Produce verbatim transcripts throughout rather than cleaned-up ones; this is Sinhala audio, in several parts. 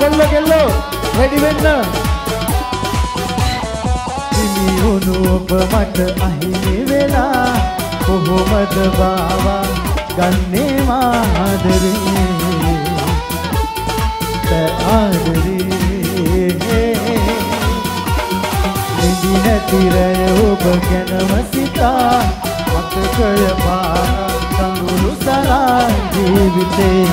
කෙල්ලෝ කෙල්ලෝ රෙඩි වෙන්න. හිමි වුණු ඔබ මට අහිමි වෙලා කොහොමද බාවා ගන්නේ මාදරේ ආදරේ නිදි නැතිරය ඔබ ගැනම සිතා මතකය පාරා කඳුළු සලා ජීවිතේ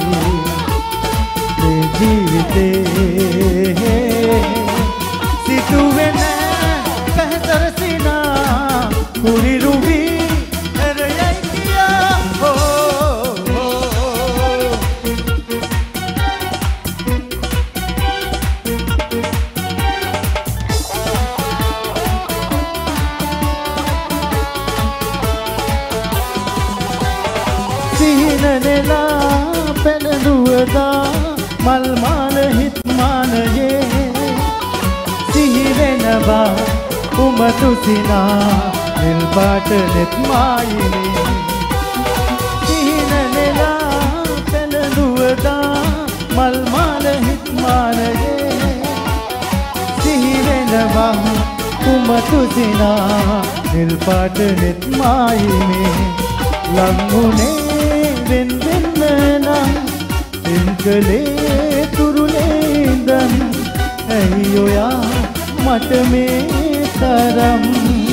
මේ ජීවිතේ සිතුවේ නෑ පැහැතර සිනා කුරිරුවි එරයයි කියා සිහිනනෙලා පැනදුවදා මල් මාල හිත් මානයේ සිහිවෙනවා උමතු සිනා නිල් පාට නෙත් මායිනේ සිහිනනෙලා පැනදුවදා මල් මාල හිත් මානයේ සිහිවෙනවා උමතු සිනා නිල් පාට නෙත් මායිනේ ලංගුනේ වෙන් වෙන්න නම් එන්කලේ තුරුලේ ඉඳන් ඇයි ඔයා මට මේ තරම්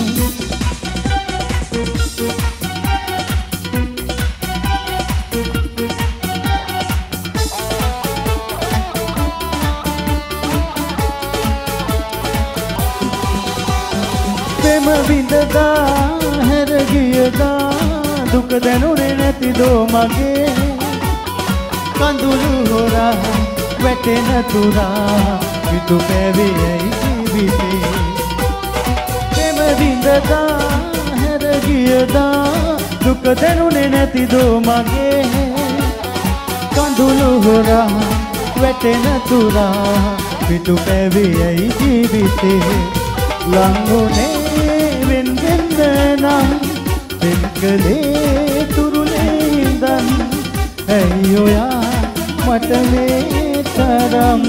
ප්‍රේම විඳදා හැර ගියදා දුක දැනුනේ නැතිදෝ මගේ කඳුළු හොරා වැටෙන තුරා විතු පැවියයි ජීවිතේ ප්‍රේම විඳදා හැර ගියදා දුක දැනුනේ නැතිදෝ මගේ කඳුළු හොරා වැටෙන තුරා විතු පැවියයි ජීවිතේ ලංගුනේ වෙන් වෙන්න නම් එන්කලේ තුරුලේ ඉඳන් ඇයි ඔයා මට මේ තරම්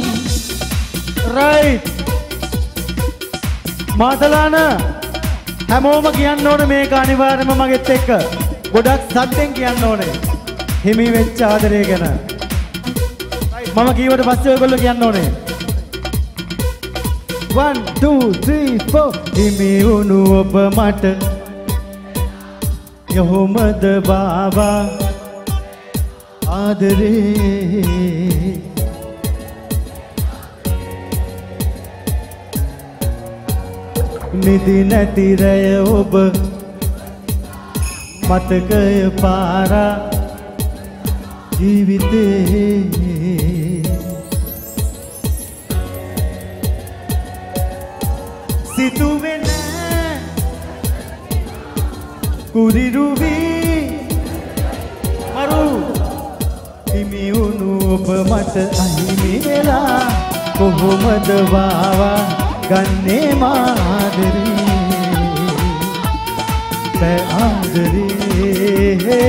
රයිට් මාතලාන හැමෝම කියන්න ඕනේ මේක අනිවාර්යයෙන්ම මගෙත් එක්ක ගොඩක් සද්දෙන් කියන්න ඕනේ හිමි වෙච්ච ආදරය ගැන මම කීවට පස්සේ ඔයගොල්ලෝ කියන්න ඕනේ one two three four හිමි වුණු ඔබ මට යහොමද බාවා ආදරේ නිදි නැතිරය ඔබ මතකය පාරා ජීවිතේ සිතුවේ නෑ කුරිරුවි මරු හිමි වුණු ඔබ මට අහිමි වෙලා කොහොමද වාවා ගන්නේ මාදරේ ආදරේ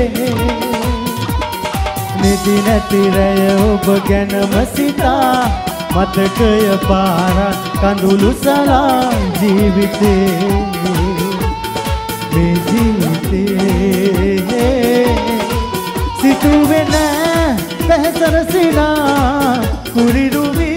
නිදි නැතිරය ඔබ ගැනම සිතා මතකය පාරා කඳුළු සලා ජීවිතේ මේ ජීවිතේ සිතුවේ නෑ පැහැතර සිනා කුරිරුවි